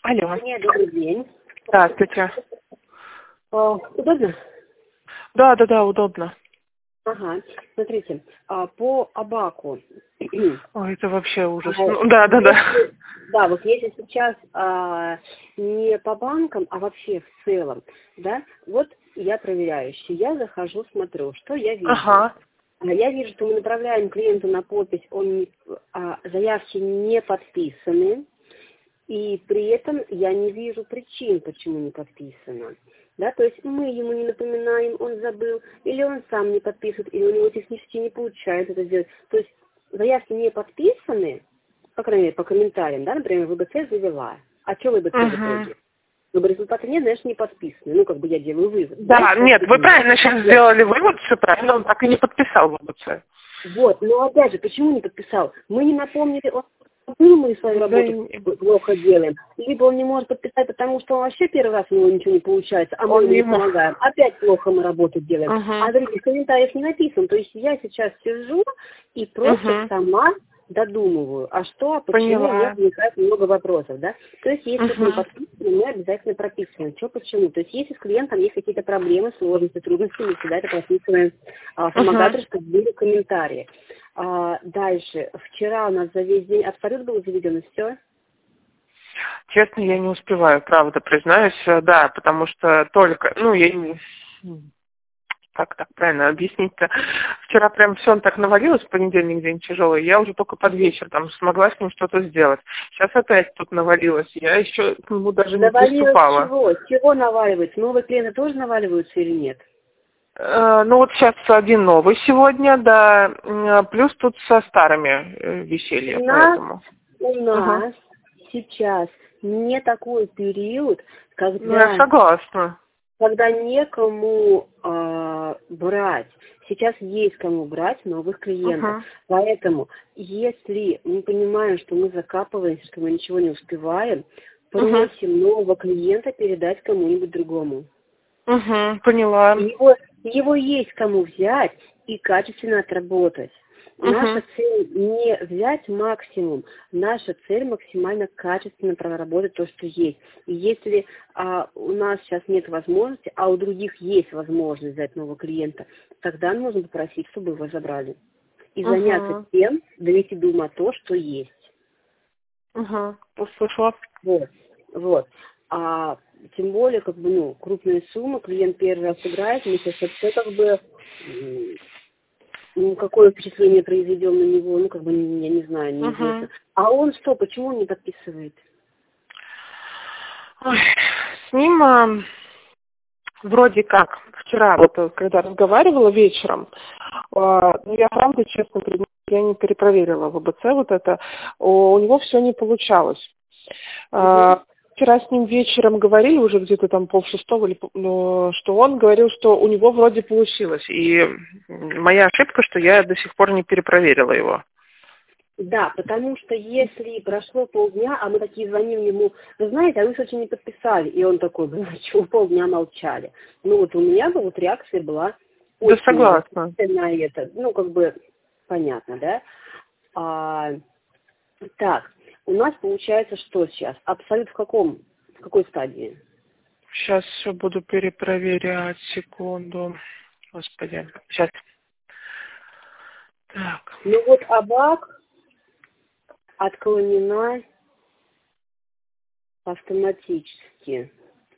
Алло. Добрый день. Здравствуйте. Удобно? Да, удобно. Ага. Смотрите, по Абаку. Ой, это вообще ужас. Ага. Да. Да, вот если сейчас не по банкам, а вообще в целом, да, вот я проверяющий, я захожу, смотрю, что я вижу. Ага. Я вижу, что мы направляем клиенту на подпись, заявки не подписаны, и при этом я не вижу причин, почему не подписано. Да, то есть мы ему не напоминаем, он забыл, или он сам не подписывает, или у него технически не получается это сделать. То есть заявки не подписаны, по крайней мере, по комментариям, да, например, ВБЦ завела. А что ВБЦ в итоге? Результаты нет, значит, не подписаны. Ну, как бы я делаю вывод. Да, нет, вы правильно сейчас сделали вывод, все правильно, он так и не подписал ВБЦ. Вот, но опять же, почему не подписал? Мы не напомнили, мы свою работу плохо делаем. Либо он не может подписать, потому что он вообще первый раз у него ничего не получается, а мы ему не помогаем. Опять плохо мы работу делаем. А других комментариев не написано. То есть я сейчас сижу и просто сама додумываю, а что, почему, у меня возникает много вопросов, да? То есть, если мы подписываем, мы обязательно прописываем, что, почему. То есть, если с клиентом есть какие-то проблемы, сложности, трудности, мы всегда это прописываем в фомататоре, чтобы были комментарии. Дальше. Вчера у нас за весь день абсолют был заведен, и все? Честно, я не успеваю, правда, признаюсь, да, потому что только, я не... Как так правильно объяснить-то? Вчера прям все так навалилось, в понедельник день тяжелый, я уже только под вечер там смогла с ним что-то сделать. Сейчас опять тут навалилось, я еще к нему даже не приступала. Чего? Чего наваливается? Новые клиенты тоже наваливаются или нет? Вот сейчас один новый сегодня, да, плюс тут со старыми веселье, поэтому. У нас сейчас не такой период, Я согласна. Когда некому брать. Сейчас есть кому брать новых клиентов. Поэтому, если мы понимаем, что мы закапываемся, что мы ничего не успеваем, просим нового клиента передать кому-нибудь другому. Поняла. Его есть кому взять и качественно отработать. Наша цель не взять максимум, наша цель максимально качественно проработать то, что есть. И если у нас сейчас нет возможности, а у других есть возможность взять нового клиента, тогда нужно попросить, чтобы его забрали. И заняться тем, довести до ума то, что есть. Услышала. Вот. Тем более, крупные суммы, клиент первый раз играет, мы сейчас все какое впечатление произведем на него, я не знаю, неизвестно. А он что, почему он не подписывает? С ним вроде как вчера, когда разговаривала вечером, я правда, честно признаюсь, я не перепроверила ВБЦ у него все не получалось. Вчера с ним вечером говорили, уже где-то там 5:30, что он говорил, что у него вроде получилось. И моя ошибка, что я до сих пор не перепроверила его. Да, потому что если прошло полдня, а мы такие звоним ему, вы знаете, а вы что-то не подписали. И он такой, чего полдня молчали. У меня реакция была очень согласна. На это. Понятно, да? Так. У нас получается что сейчас? Абсолют в какой стадии? Сейчас все буду перепроверять, секунду. Господи, сейчас. Так. Абак отклонена автоматически.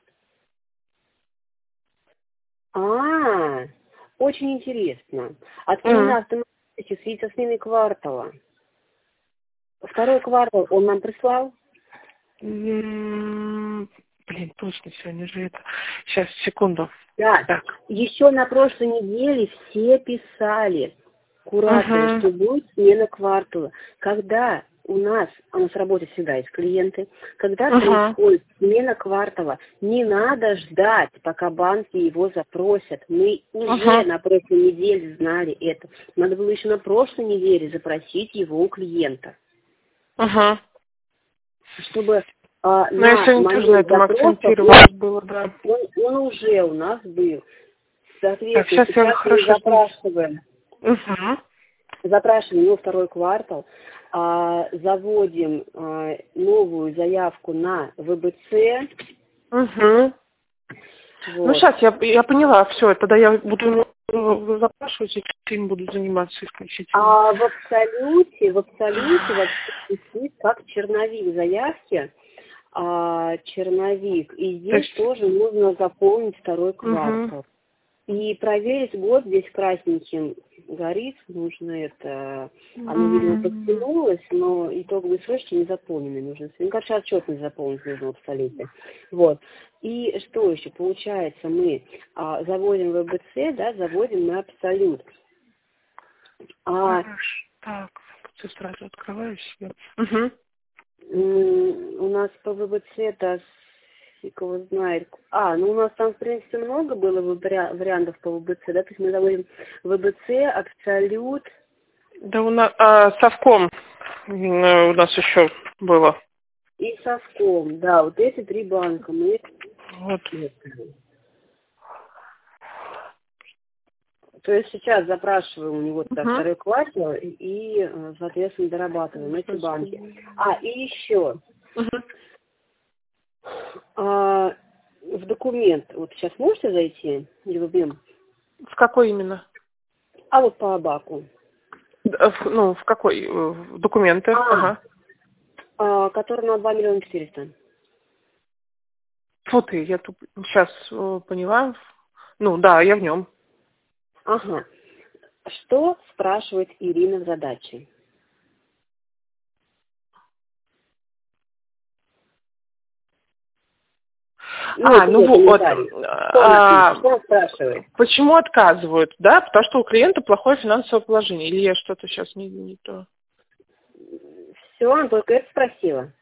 Очень интересно. Отклонена автоматически в связи со сменой квартала. Второй квартал он нам прислал? Точно, сегодня же это. Сейчас, секунду. Да, так. Еще на прошлой неделе все писали кураторы, что будет смена квартала. Когда у нас в работе всегда есть клиенты, когда происходит смена квартала, не надо ждать, пока банки его запросят. Мы уже на прошлой неделе знали это. Надо было еще на прошлой неделе запросить его у клиента. Чтобы я сегодня тоже на этом акцентировалась было, да. Он уже у нас был. Соответственно, сейчас мы запрашиваем его второй квартал. заводим новую заявку на ВБЦ. Угу. Вот. Ну, сейчас я поняла, все, тогда я буду запрашивать, и этим буду заниматься исключительно. А в абсолюте вообще висит как черновик заявки, черновик, и здесь тоже нужно заполнить второй квартал. И проверить год здесь красненьким горит, нужно это, оно, видимо, подтянулось, но итоговые срочки не заполнены, нужно, ну, короче, отчетность заполнить нужно в абсолюте. Вот. И что еще? Получается, мы заводим ВБЦ, да, заводим на абсолют. Так, сразу открываю себе. У нас по ВБЦ-то фиг его знает. Ну у нас там, в принципе, много было вариантов по ВБЦ, да, то есть мы заводим ВБЦ, абсолют. Да у нас совком у нас еще было. И совком, да, вот эти три банка мы. Вот. То есть сейчас запрашиваем у него второй квартал и, соответственно, дорабатываем эти банки. И еще. В документ, вот сейчас можете зайти, Любим? В какой именно? Вот по Абаку. В какой? В документы? Который на 2 400 000. Фу ты, я тут сейчас поняла. Ну да, я в нем. Что спрашивает Ирина в задаче? Вот. Что спрашивает? Почему отказывают, да? Потому что у клиента плохое финансовое положение. Или я что-то сейчас не то? Все, она только это спросила.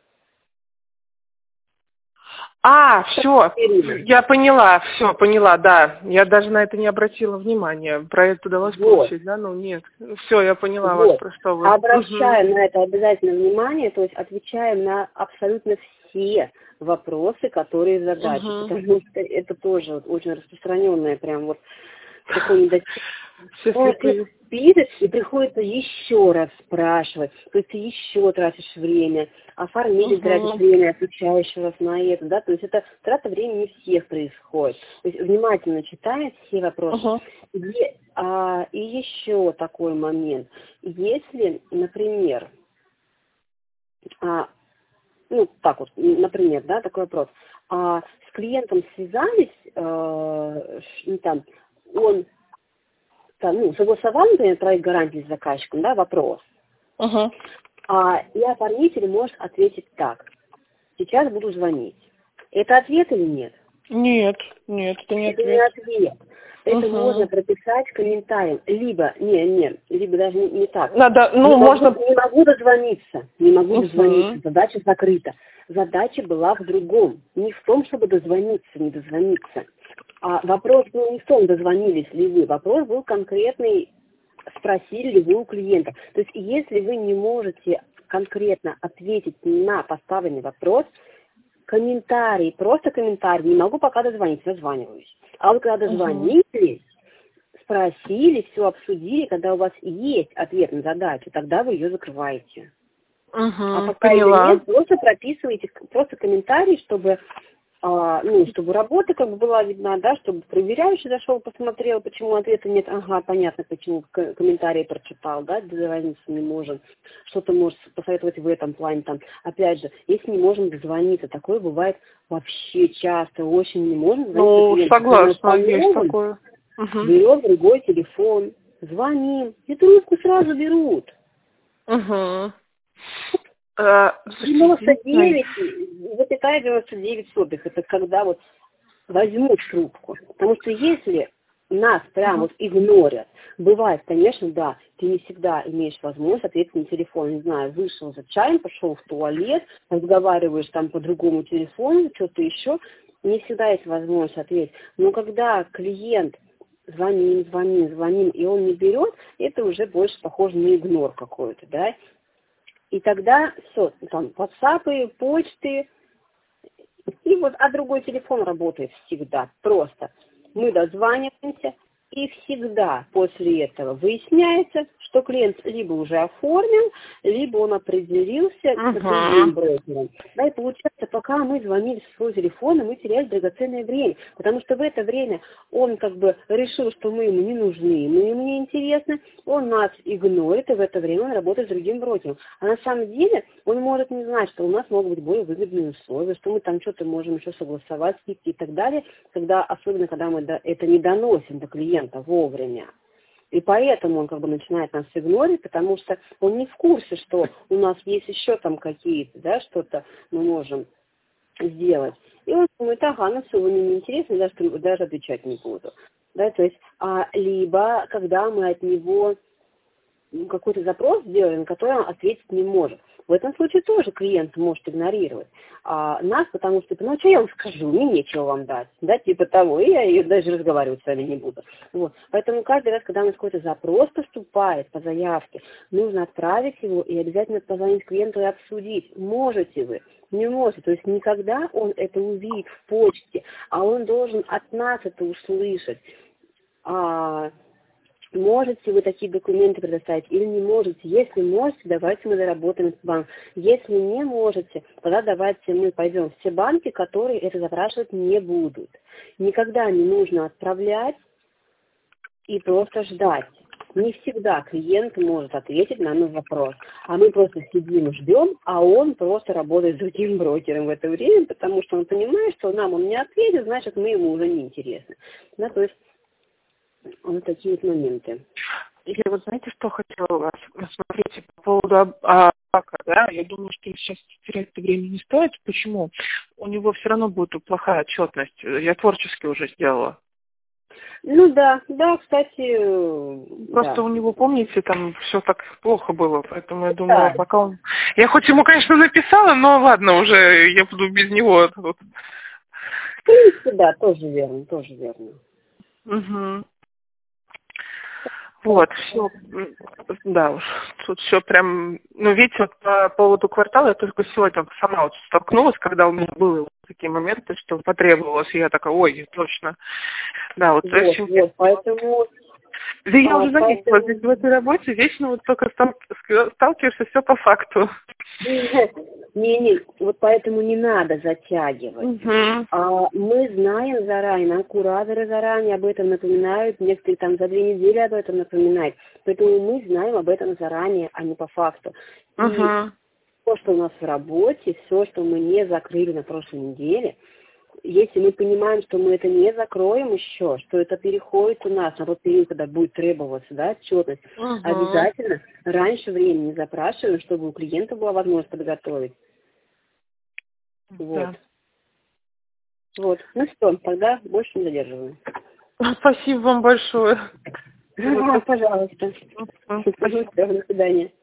Все, я поняла, да. Я даже на это не обратила внимания. Проект удалось получить, да? Ну, нет. Все, я поняла вас, про что вы. Обращаем на это обязательно внимание, то есть отвечаем на абсолютно все вопросы, которые в задаче, потому что это тоже очень распространенное прям вот такое пишет, и приходится еще раз спрашивать, то есть ты еще тратишь время, оформитель тратит время, отвечая еще раз на это, да, то есть это трата времени всех происходит, то есть внимательно читает все вопросы. И еще такой момент, если, например, например, да, такой вопрос, с клиентом связались, он согласовал, например, проект гарантии с заказчиком, да, вопрос. И оформитель может ответить так. Сейчас буду звонить. Это ответ или нет? Нет, это не ответ. Это не ответ. Это можно прописать комментарием. Либо даже не так. Можно... Не могу дозвониться. Задача закрыта. Задача была в другом. Не в том, чтобы не дозвониться. Вопрос был не в том, дозвонились ли вы. Вопрос был конкретный, спросили ли вы у клиента. То есть, если вы не можете конкретно ответить на поставленный вопрос, просто комментарий, не могу пока дозвониться, дозваниваюсь. А вот когда дозвонились, спросили, все обсудили, когда у вас есть ответ на задачу, тогда вы ее закрываете. Пока ее нет, просто прописывайте комментарий, чтобы чтобы работа была видна, да, чтобы проверяющий зашел, посмотрел, почему ответа нет, понятно, почему комментарий прочитал, да, дозвониться не можем, что-то может посоветовать в этом плане, опять же, если не можем дозвониться, такое бывает вообще часто, очень не можем дозвониться. Согласна, есть такое. Берет другой телефон, звоним, и трубку сразу берут. 99,99 это когда возьмут трубку. Потому что если нас прям игнорят, бывает, конечно, да, ты не всегда имеешь возможность ответить на телефон. Не знаю, вышел за чаем, пошел в туалет, разговариваешь по другому телефону, что-то еще, не всегда есть возможность ответить. Но когда клиент звоним, и он не берет, это уже больше похоже на игнор какой-то, да. И тогда все, WhatsApp, почты, и другой телефон работает всегда, просто. Мы дозваниваемся, и всегда после этого выясняется, что что клиент либо уже оформил, либо он определился с другим брокером. Да, и получается, пока мы звонили с своего телефона, мы теряли драгоценное время, потому что в это время он как бы решил, что мы ему не нужны, мы ему не интересны, он нас игнорит, и в это время он работает с другим брокером. А на самом деле он может не знать, что у нас могут быть более выгодные условия, что мы там что-то можем еще согласовать, скидки и так далее, особенно когда мы это не доносим до клиента вовремя. И поэтому он как бы начинает нас игнорить, потому что он не в курсе, что у нас есть еще там какие-то, да, что-то мы можем сделать. И он думает, ага, ну все, вы мне не интересно, даже отвечать не буду. Да, то есть, либо когда мы от него какой-то запрос сделаем, на который он ответить не может. В этом случае тоже клиент может игнорировать нас, потому что, ну, что я вам скажу, мне нечего вам дать, да, типа того, и я даже разговаривать с вами не буду. Вот. Поэтому каждый раз, когда у нас какой-то запрос поступает по заявке, нужно отправить его и обязательно позвонить клиенту и обсудить, можете вы, не можете. То есть никогда он это увидит в почте, а он должен от нас это услышать. Можете вы такие документы предоставить или не можете? Если можете, давайте мы заработаем этот банк. Если не можете, тогда давайте мы пойдем в те банки, которые это запрашивать не будут. Никогда не нужно отправлять и просто ждать. Не всегда клиент может ответить на наш вопрос. А мы просто сидим и ждем, а он просто работает с другим брокером в это время, потому что он понимает, что нам он не ответит, значит, мы ему уже не интересны. Да, то есть вот такие вот моменты. Я вот знаете, что хотела у вас? Смотрите, по поводу Абака, да, я думаю, что сейчас терять время не стоит. Почему? У него все равно будет плохая отчетность. Я творчески уже сделала. Ну да, кстати. Просто у него, помните, там все так плохо было, поэтому я думала, пока он... Я хоть ему, конечно, написала, но ладно, уже я буду без него. В принципе, да, тоже верно. Угу. Вот, все, да уж, тут все прям, ну, видите, вот по поводу квартала я только сегодня сама вот столкнулась, когда у меня были такие моменты, что потребовалось, и я такая, ой, точно, да, вот очень... Поэтому... Да я уже заметила, здесь в этой работе вечно вот только сталкиваешься все по факту. Не, вот поэтому не надо затягивать. Мы знаем заранее, нам кураторы заранее об этом напоминают, некоторые там за 2 недели об этом напоминают. Поэтому мы знаем об этом заранее, а не по факту. И то, что у нас в работе, все, что мы не закрыли на прошлой неделе, если мы понимаем, что мы это не закроем еще, что это переходит у нас на тот период, когда будет требоваться, да, отчетность, обязательно раньше времени запрашиваем, чтобы у клиента была возможность подготовить. Вот. Да. Вот. Ну что, тогда больше не задерживаем. Спасибо вам большое. Пожалуйста. До свидания.